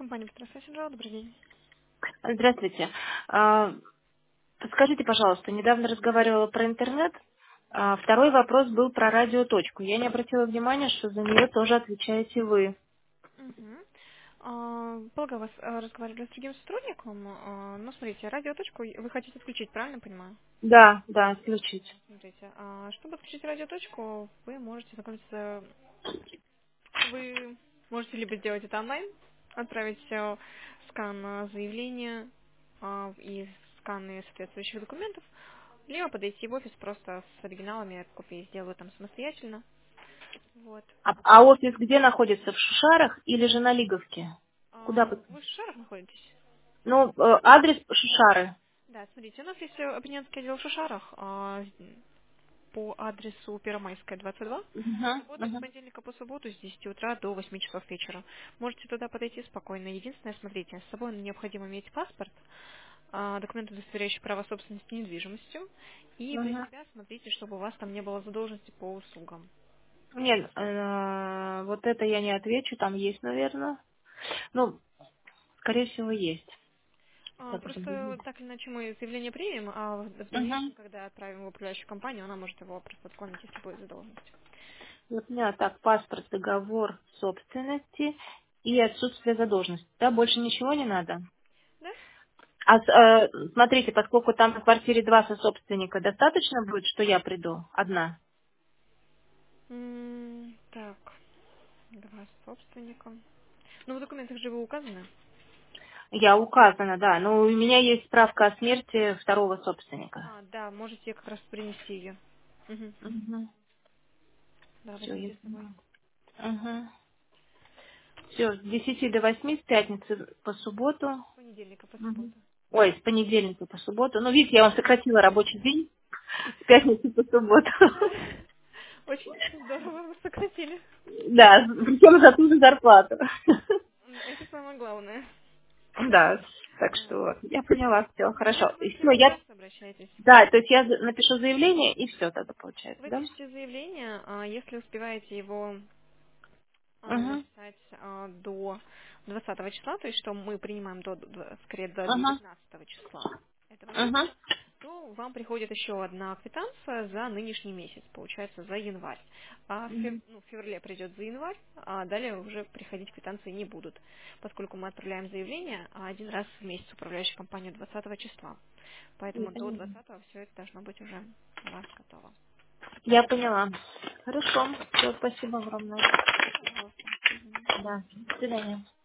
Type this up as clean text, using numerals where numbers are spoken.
Компания Петросвязь, добрый день. Здравствуйте. Подскажите, пожалуйста, недавно разговаривала про интернет. Второй вопрос был про радиоточку. Я не обратила внимания, что за нее тоже отвечаете вы. Угу. Полагаю, вас разговаривали с другим сотрудником, но смотрите, радиоточку вы хотите отключить, правильно понимаю? Да, да, включить. Смотрите, чтобы отключить радиоточку, вы можете либо сделать это онлайн, отправить скан заявления и сканы соответствующих документов, либо подойти в офис просто с оригиналами, копии сделаю там самостоятельно. Вот. А офис где находится? В Шушарах или же на Лиговке? Куда? Вы в Шарах находитесь? Ну, адрес Шушары. Да, смотрите, у нас есть абонентский отдел в Шушарах по адресу Первомайская, 22. Угу, Работает с угу, понедельника по субботу с 10 утра до 8 часов вечера. Можете туда подойти спокойно. Единственное, смотрите, с собой необходимо иметь паспорт, документы, удостоверяющие право собственности недвижимостью, и при угу. себя смотрите, чтобы у вас там не было задолженности по услугам. Нет, вот это я не отвечу, там есть, наверное. Ну, скорее всего, есть. Так, Просто так или иначе мы заявление примем, а в дальнейшем, угу. когда отправим в управляющую компанию, она может его просто отклонить, если будет задолженность. Вот у меня так, паспорт, договор собственности и отсутствие задолженности. Да, больше ничего не надо. Да? Смотрите, поскольку там на квартире два сособственника, достаточно будет, что я приду одна? Так, два собственника. Ну, в документах же вы указаны. Я указана, да, но у меня есть справка о смерти второго собственника. Да, можете как раз принести ее. Угу. Угу. Да, Все, я возьмите с собой. поняла. Угу. Все, с 10 до 8 с пятницы по субботу. С понедельника по Мгм. субботу. Ой, с понедельника по субботу. Ну, видите, я вам сократила рабочий день с пятницы по субботу. Да. Очень здорово вы сократили. Да, причем за ту же зарплату. Это самое главное. Да, так Да. что вот, я поняла, все, хорошо. Если И будут все, я, вопросы, обращайтесь. да, то есть я напишу заявление, и все тогда получается, Вы да? пишете заявление, если успеваете его Угу, написать до 20 числа, то есть что мы принимаем скорее до угу, 19 числа этого угу, месяца, то вам приходит еще одна квитанция за нынешний месяц, получается, за январь. В феврале придет за январь, а далее уже приходить квитанции не будут, поскольку мы отправляем заявление один раз в месяц в управляющую компанию 20 числа. Поэтому до 20 все это должно быть уже у вас готово. я поняла. Хорошо, все, спасибо огромное. Пожалуйста. Мгм. Да, до свидания.